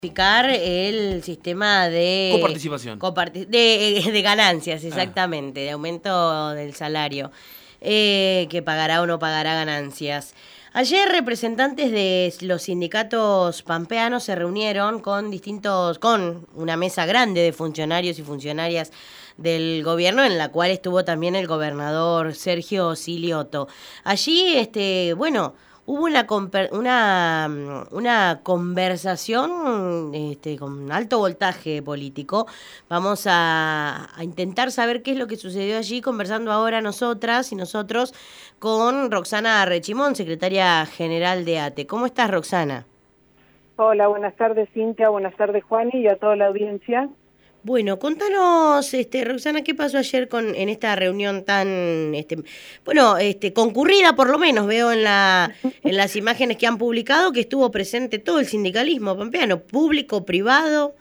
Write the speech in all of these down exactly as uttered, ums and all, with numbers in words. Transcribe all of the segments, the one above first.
El sistema de coparticipación coparti de, de ganancias, exactamente, ah. de aumento del salario, eh, que pagará o no pagará ganancias. Ayer representantes de los sindicatos pampeanos se reunieron con distintos, con una mesa grande de funcionarios y funcionarias del gobierno, en la cual estuvo también el gobernador Sergio Silioto. Allí, este, bueno, hubo una una una conversación este, con alto voltaje político. Vamos a, a intentar saber qué es lo que sucedió allí, conversando ahora nosotras y nosotros con Roxana Rechimón, secretaria general de A T E. ¿Cómo estás, Roxana? Hola, buenas tardes, Cintia, buenas tardes, Juani, y a toda la audiencia. Bueno, contanos, este, Roxana, ¿qué pasó ayer con en esta reunión tan, este, bueno, este, concurrida por lo menos? Veo en la en las imágenes que han publicado que estuvo presente todo el sindicalismo pampeano, público, privado.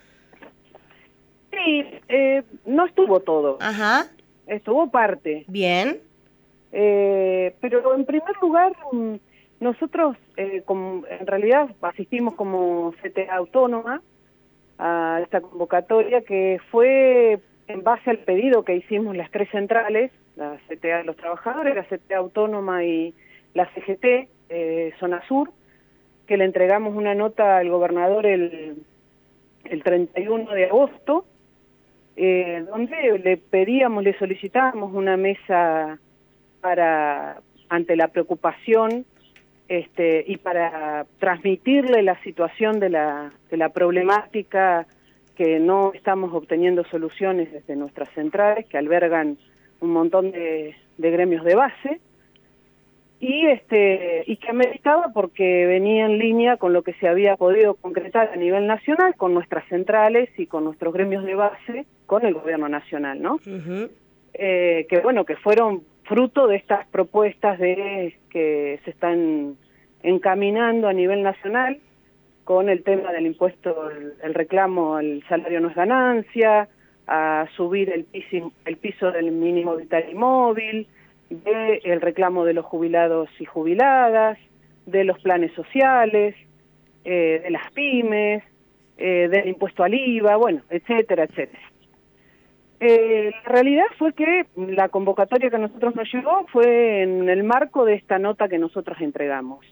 Sí, eh, no estuvo todo. Ajá. Estuvo parte. Bien. Eh, pero en primer lugar, nosotros eh, como, en realidad asistimos como C T A autónoma a esta convocatoria que fue en base al pedido que hicimos las tres centrales, la C T A de los trabajadores, la C T A autónoma y la C G T, eh, Zona Sur, que le entregamos una nota al gobernador el, el treinta y uno de agosto, eh, donde le pedíamos, le solicitábamos una mesa para, ante la preocupación Este, y para transmitirle la situación de la, de la problemática, que no estamos obteniendo soluciones desde nuestras centrales, que albergan un montón de, de gremios de base, y, este, y que ameritaba porque venía en línea con lo que se había podido concretar a nivel nacional, con nuestras centrales y con nuestros gremios de base, con el gobierno nacional, ¿no? Uh-huh. eh, que bueno, que fueron fruto de estas propuestas de que se están encaminando a nivel nacional con el tema del impuesto, el, el reclamo al salario no es ganancia, a subir el piso, el piso del mínimo vital y móvil, de el reclamo de los jubilados y jubiladas, de los planes sociales, eh, de las pymes, eh, del impuesto al I V A, bueno, etcétera, etcétera. Eh, la realidad fue que la convocatoria que a nosotros nos llegó fue en el marco de esta nota que nosotros entregamos.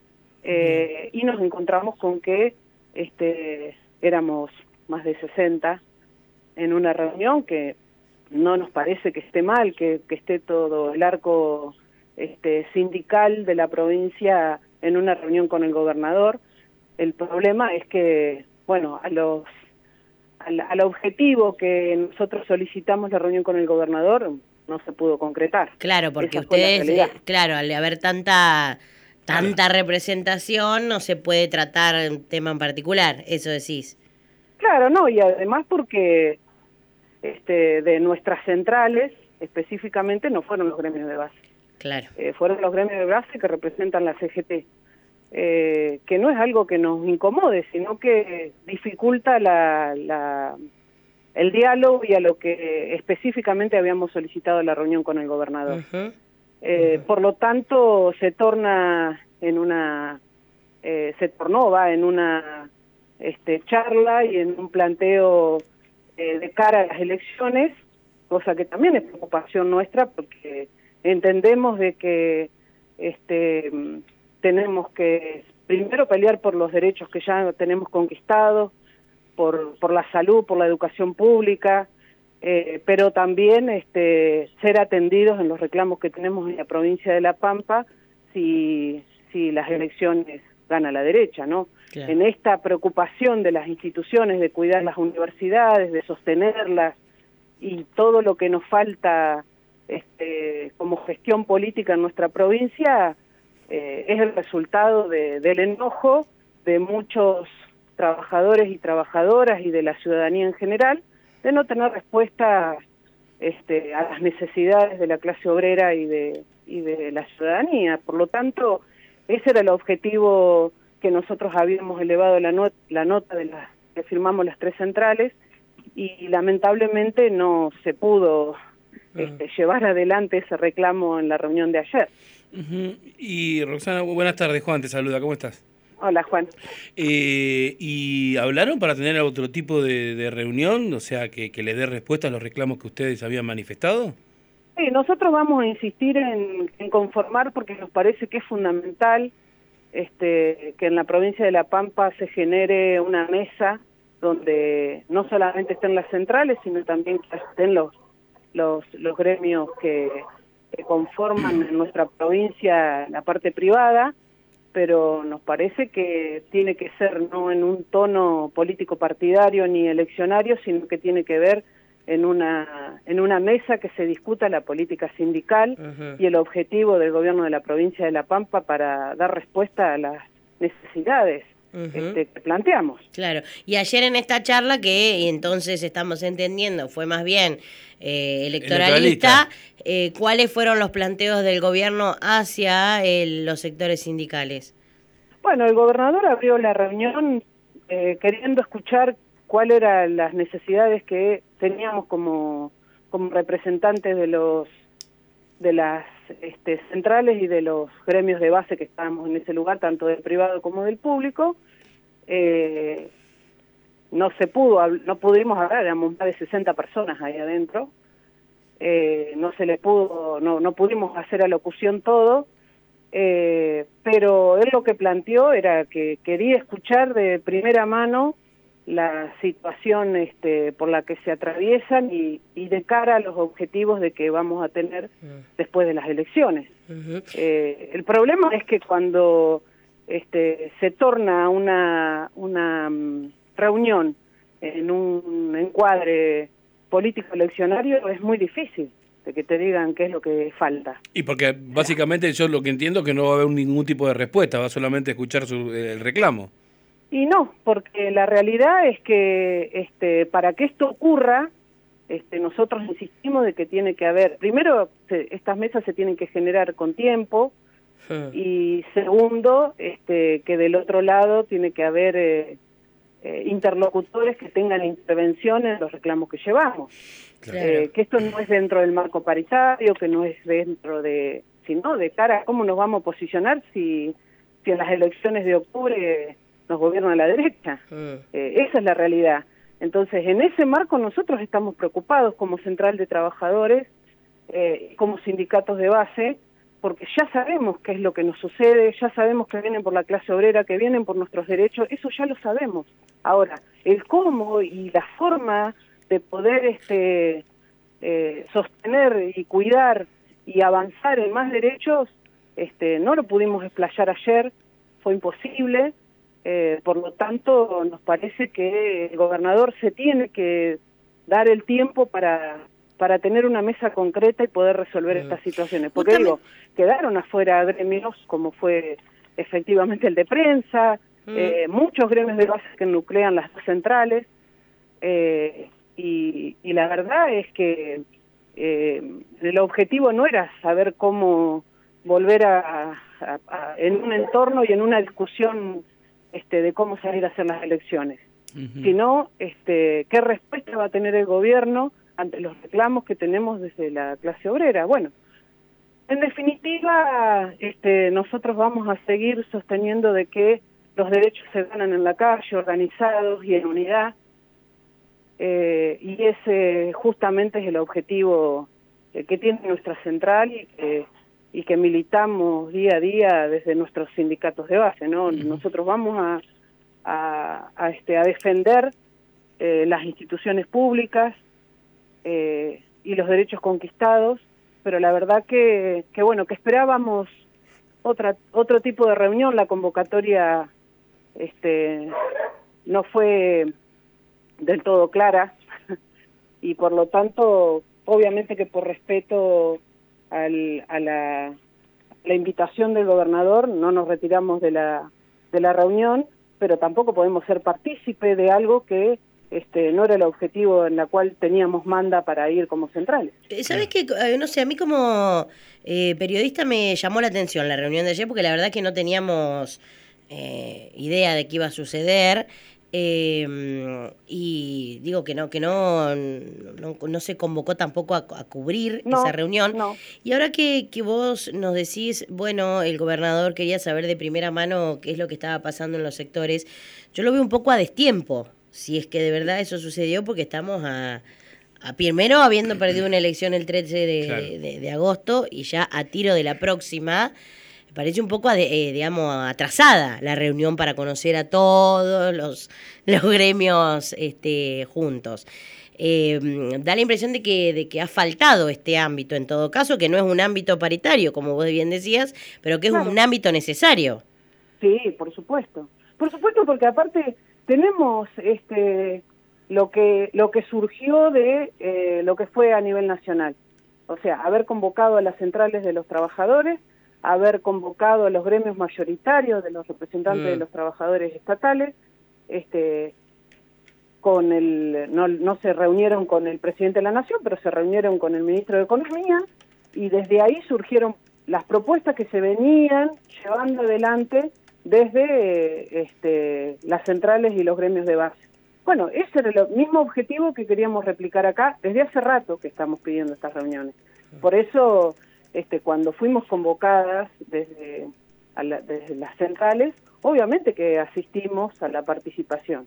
Eh, y nos encontramos con que este, éramos más de sesenta en una reunión, que no nos parece que esté mal, que, que esté todo el arco este, sindical de la provincia en una reunión con el gobernador. El problema es que, bueno, a los Al, al objetivo que nosotros solicitamos la reunión con el gobernador no se pudo concretar. Claro, porque ustedes, eh, claro, al haber tanta tanta representación no se puede tratar un tema en particular, eso decís. Claro, no, y además porque este, de nuestras centrales específicamente no fueron los gremios de base. Claro. Eh, fueron los gremios de base que representan la C G T. Eh, que no es algo que nos incomode, sino que dificulta la, la, el diálogo y a lo que específicamente habíamos solicitado la reunión con el gobernador. Uh-huh. Eh, uh-huh. Por lo tanto, se torna en una, eh, se tornó, va, en una este, charla y en un planteo eh, de cara a las elecciones, cosa que también es preocupación nuestra, porque entendemos de que este tenemos que primero pelear por los derechos que ya tenemos conquistados, por, por la salud, por la educación pública, eh, pero también este, ser atendidos en los reclamos que tenemos en la provincia de La Pampa si, si las elecciones gana la derecha, ¿no? Claro. En esta preocupación de las instituciones de cuidar las universidades, de sostenerlas y todo lo que nos falta este, como gestión política en nuestra provincia, Eh, es el resultado de, del enojo de muchos trabajadores y trabajadoras y de la ciudadanía en general de no tener respuesta este, a las necesidades de la clase obrera y de, y de la ciudadanía. Por lo tanto, ese era el objetivo que nosotros habíamos elevado la, not la nota de la que firmamos las tres centrales, y lamentablemente no se pudo este, llevar adelante ese reclamo en la reunión de ayer. Uh-huh. Y Roxana, buenas tardes, Juan te saluda, ¿cómo estás? Hola, Juan. Eh, ¿Y hablaron para tener otro tipo de, de reunión? O sea, que, que le dé respuesta a los reclamos que ustedes habían manifestado. Sí, nosotros vamos a insistir en, en conformar porque nos parece que es fundamental este, que en la provincia de La Pampa se genere una mesa donde no solamente estén las centrales, sino también que estén los, los, los gremios que, que conforman en nuestra provincia la parte privada, pero nos parece que tiene que ser no en un tono político partidario ni eleccionario, sino que tiene que ver en una en una mesa que se discuta la política sindical uh-huh. y el objetivo del gobierno de la provincia de La Pampa para dar respuesta a las necesidades uh-huh. este, que planteamos. Claro, y ayer en esta charla que entonces estamos entendiendo fue más bien eh, electoralista, eh, ¿cuáles fueron los planteos del gobierno hacia el, los sectores sindicales? Bueno, el gobernador abrió la reunión eh, queriendo escuchar cuáles eran las necesidades que teníamos como, como representantes de los de las este, centrales y de los gremios de base que estábamos en ese lugar, tanto del privado como del público. Eh, no se pudo, no pudimos hablar, éramos más de sesenta personas ahí adentro, eh, no se le pudo, no, no pudimos hacer alocución todo, eh, pero él lo que planteó era que quería escuchar de primera mano la situación este, por la que se atraviesan y, y de cara a los objetivos de que vamos a tener después de las elecciones. Uh-huh. Eh, el problema es que cuando este, se torna una, una um, reunión en un encuadre político-eleccionario es muy difícil de que te digan qué es lo que falta. Y porque básicamente yo lo que entiendo es que no va a haber ningún tipo de respuesta, va solamente a escuchar su, el reclamo. Y no, porque la realidad es que este, para que esto ocurra, este, nosotros insistimos de que tiene que haber, primero, se, estas mesas se tienen que generar con tiempo, sí. Y segundo, este, que del otro lado tiene que haber eh, eh, interlocutores que tengan intervención en los reclamos que llevamos. Claro. Eh, que esto no es dentro del marco paritario, que no es dentro de, sino de cara a cómo nos vamos a posicionar si, si en las elecciones de octubre nos gobierna la derecha. Mm. Eh, esa es la realidad. Entonces, en ese marco nosotros estamos preocupados como Central de Trabajadores, eh, como sindicatos de base, porque ya sabemos qué es lo que nos sucede, ya sabemos que vienen por la clase obrera, que vienen por nuestros derechos, eso ya lo sabemos. Ahora, el cómo y la forma de poder este, eh, sostener y cuidar y avanzar en más derechos, este, no lo pudimos explayar ayer, fue imposible. Eh, por lo tanto, nos parece que el gobernador se tiene que dar el tiempo para para tener una mesa concreta y poder resolver mm. estas situaciones. Porque Justamente. digo, quedaron afuera gremios como fue efectivamente el de prensa, mm. eh, muchos gremios de base que nuclean las dos centrales, eh, y, y la verdad es que eh, el objetivo no era saber cómo volver a, a, a en un entorno y en una discusión Este, de cómo salir a hacer las elecciones, uh-huh. sino este, qué respuesta va a tener el gobierno ante los reclamos que tenemos desde la clase obrera. Bueno, en definitiva, este, nosotros vamos a seguir sosteniendo de que los derechos se ganan en la calle, organizados y en unidad, eh, y ese justamente es el objetivo eh, que tiene nuestra central y que y que militamos día a día desde nuestros sindicatos de base, ¿no? Uh-huh. Nosotros vamos a, a, a, este, a defender eh, las instituciones públicas eh, y los derechos conquistados, pero la verdad que, que bueno, que esperábamos otra, otro tipo de reunión, la convocatoria este, no fue del todo clara, y por lo tanto, obviamente que por respeto Al, a la, la invitación del gobernador, no nos retiramos de la de la reunión, pero tampoco podemos ser partícipe de algo que este no era el objetivo en la cual teníamos manda para ir como centrales. ¿Sabés qué? No sé, a mí como eh, periodista me llamó la atención la reunión de ayer, porque la verdad que no teníamos eh, idea de qué iba a suceder. Eh, y digo que no, que no, no, no se convocó tampoco a, a cubrir no, esa reunión. No. Y ahora que, que vos nos decís, bueno, el gobernador quería saber de primera mano qué es lo que estaba pasando en los sectores, yo lo veo un poco a destiempo, si es que de verdad eso sucedió, porque estamos a, a primero habiendo perdido una elección el trece de, claro. de, de agosto y ya a tiro de la próxima. Parece un poco, eh, digamos, atrasada la reunión para conocer a todos los, los gremios este, juntos. Eh, da la impresión de que, de que ha faltado este ámbito, en todo caso, que no es un ámbito paritario, como vos bien decías, pero que es claro. un ámbito necesario. Sí, por supuesto. Por supuesto, porque aparte tenemos este lo que lo que surgió de eh, lo que fue a nivel nacional. O sea, haber convocado a las centrales de los trabajadores, haber convocado a los gremios mayoritarios de los representantes mm. de los trabajadores estatales, este, con el, no, no se reunieron con el presidente de la Nación, pero se reunieron con el ministro de Economía, y desde ahí surgieron las propuestas que se venían llevando adelante desde este, las centrales y los gremios de base. Bueno, ese era el mismo objetivo que queríamos replicar acá desde hace rato que estamos pidiendo estas reuniones. Por eso, este, cuando fuimos convocadas desde, a la, desde las centrales, obviamente que asistimos a la participación.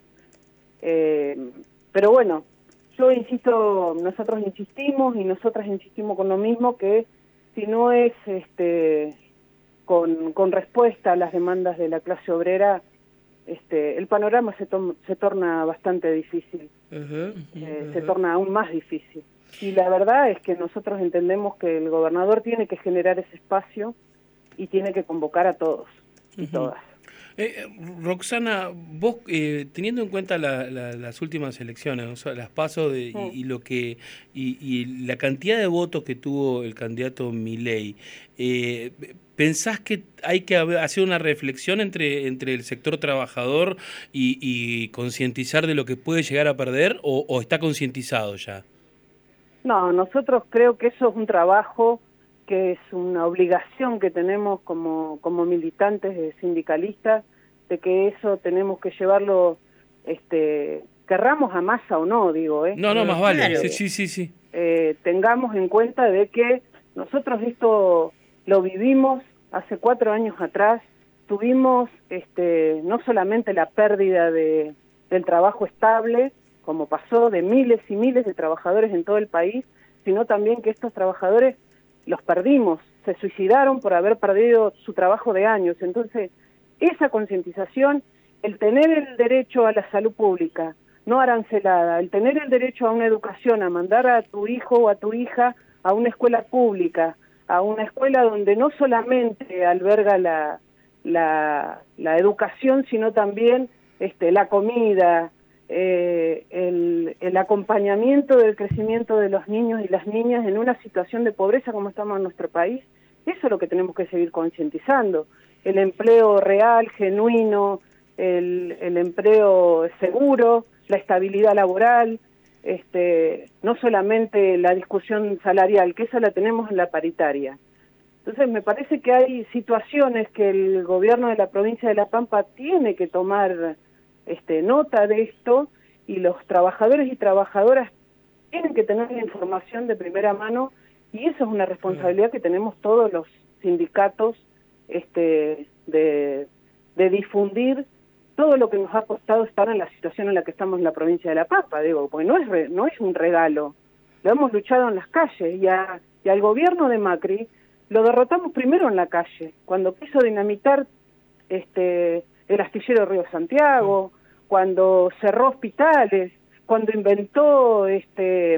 Eh, pero bueno, yo insisto, nosotros insistimos y nosotras insistimos con lo mismo, que si no es este, con, con respuesta a las demandas de la clase obrera, este, el panorama se, se torna bastante difícil, uh-huh, uh-huh, eh, uh-huh. se torna aún más difícil. Y la verdad es que nosotros entendemos que el gobernador tiene que generar ese espacio y tiene que convocar a todos y uh-huh. todas. Eh, Roxana, vos eh, teniendo en cuenta la, la, las últimas elecciones, o sea, las PASO de, sí. y, y lo que y, y la cantidad de votos que tuvo el candidato Milei, eh, ¿pensás que hay que hacer una reflexión entre entre el sector trabajador y, y concientizar de lo que puede llegar a perder, o, o está concientizado ya? No, nosotros creo que eso es un trabajo que es una obligación que tenemos como, como militantes sindicalistas, de que eso tenemos que llevarlo, este, querramos a masa o no, digo, ¿eh? No, no, más vale, claro. sí, sí, sí. sí. Eh, tengamos en cuenta de que nosotros esto lo vivimos hace cuatro años atrás, tuvimos este, no solamente la pérdida de, del trabajo estable, como pasó, de miles y miles de trabajadores en todo el país, sino también que estos trabajadores los perdimos, se suicidaron por haber perdido su trabajo de años. Entonces, esa concientización, el tener el derecho a la salud pública, no arancelada, el tener el derecho a una educación, a mandar a tu hijo o a tu hija a una escuela pública, a una escuela donde no solamente alberga la, la, la educación, sino también este, la comida, Eh, el, el acompañamiento del crecimiento de los niños y las niñas en una situación de pobreza como estamos en nuestro país, eso es lo que tenemos que seguir concientizando. El empleo real, genuino, el, el empleo seguro, la estabilidad laboral, este, no solamente la discusión salarial, que esa la tenemos en la paritaria. Entonces me parece que hay situaciones que el gobierno de la provincia de La Pampa tiene que tomar Este, nota de esto, y los trabajadores y trabajadoras tienen que tener la información de primera mano, y eso es una responsabilidad que tenemos todos los sindicatos, este, de, de difundir todo lo que nos ha costado estar en la situación en la que estamos en la provincia de La Pampa, digo, porque no es, re, no es un regalo, lo hemos luchado en las calles, y, a, y al gobierno de Macri lo derrotamos primero en la calle, cuando quiso dinamitar este, el astillero Río Santiago, cuando cerró hospitales, cuando inventó este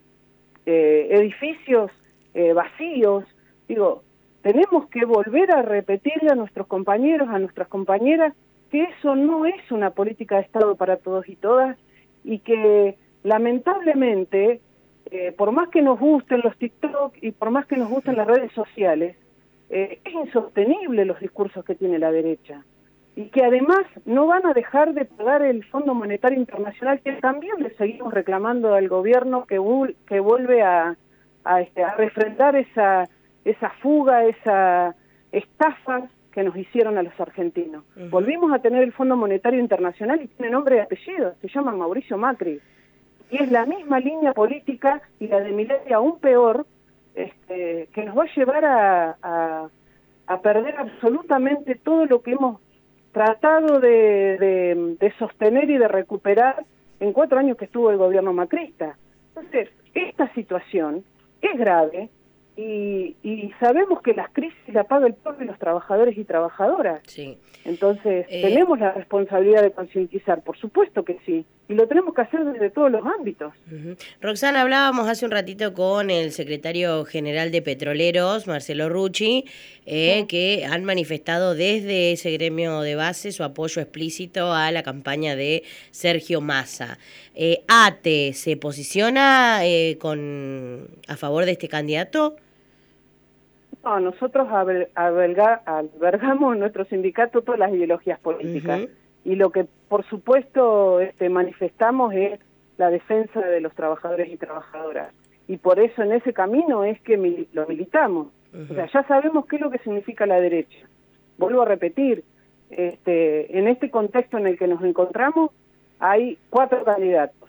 eh, edificios eh, vacíos. Digo, tenemos que volver a repetirle a nuestros compañeros, a nuestras compañeras, que eso no es una política de Estado para todos y todas, y que lamentablemente, eh, por más que nos gusten los TikTok y por más que nos gusten las redes sociales, eh, es insostenible los discursos que tiene la derecha. Y que además no van a dejar de pagar el Fondo Monetario Internacional, que también le seguimos reclamando al gobierno que, que vuelve a, a, este, a refrendar esa, esa fuga, esa estafa que nos hicieron a los argentinos. Uh-huh. Volvimos a tener el Fondo Monetario Internacional y tiene nombre y apellido, se llama Mauricio Macri. Y es la misma línea política y la de Milei aún peor, este, que nos va a llevar a, a, a perder absolutamente todo lo que hemos tratado de, de, de sostener y de recuperar en cuatro años que estuvo el gobierno macrista. Entonces, esta situación es grave y, y sabemos que las crisis la paga el pueblo y los trabajadores y trabajadoras. Sí. Entonces, Eh... tenemos la responsabilidad de concientizar, por supuesto que sí, y lo tenemos que hacer desde todos los ámbitos. Uh-huh. Roxana, hablábamos hace un ratito con el secretario general de Petroleros, Marcelo Rucci, eh, sí. que han manifestado desde ese gremio de base su apoyo explícito a la campaña de Sergio Massa. Eh, ¿A T E se posiciona eh, con a favor de este candidato? No, nosotros alberga, albergamos en nuestro sindicato todas las ideologías políticas. Uh-huh. Y lo que, por supuesto, este, manifestamos es la defensa de los trabajadores y trabajadoras. Y por eso en ese camino es que mil, lo militamos. Uh-huh. O sea, ya sabemos qué es lo que significa la derecha. Vuelvo a repetir, este, en este contexto en el que nos encontramos, hay cuatro candidatos.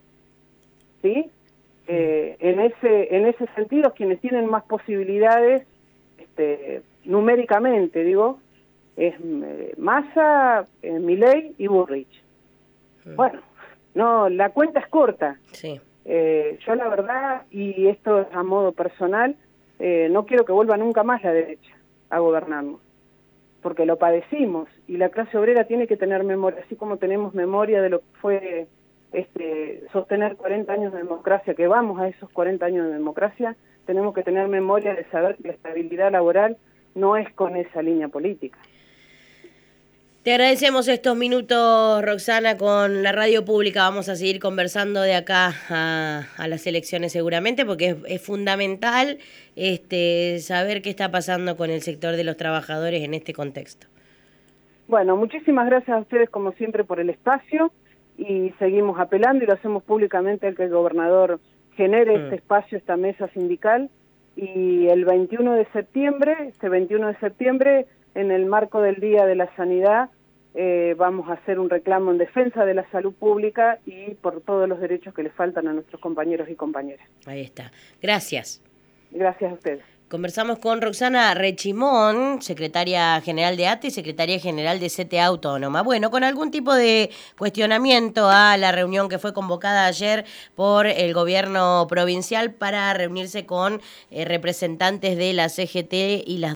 ¿Sí? Uh-huh. Eh, en ese, en ese sentido, quienes tienen más posibilidades, este, numéricamente, digo, es eh, Massa, eh, Milei y Bullrich. Uh-huh. Bueno, no, la cuenta es corta. Sí. Eh, yo la verdad, y esto es a modo personal, eh, no quiero que vuelva nunca más la derecha a gobernarnos, porque lo padecimos, y la clase obrera tiene que tener memoria, así como tenemos memoria de lo que fue este, sostener cuarenta años de democracia, que vamos a esos cuarenta años de democracia, tenemos que tener memoria de saber que la estabilidad laboral no es con esa línea política. Te agradecemos estos minutos, Roxana, con la radio pública. Vamos a seguir conversando de acá a, a las elecciones seguramente, porque es, es fundamental este, saber qué está pasando con el sector de los trabajadores en este contexto. Bueno, muchísimas gracias a ustedes como siempre por el espacio y seguimos apelando y lo hacemos públicamente a que el gobernador genere mm. este espacio, esta mesa sindical, y el veintiuno de septiembre, este veintiuno de septiembre, en el marco del Día de la Sanidad, eh, vamos a hacer un reclamo en defensa de la salud pública y por todos los derechos que le faltan a nuestros compañeros y compañeras. Ahí está. Gracias. Gracias a ustedes. Conversamos con Roxana Rechimón, secretaria general de A T E y secretaria general de C T A Autónoma. Bueno, con algún tipo de cuestionamiento a la reunión que fue convocada ayer por el gobierno provincial para reunirse con eh, representantes de la C G T y las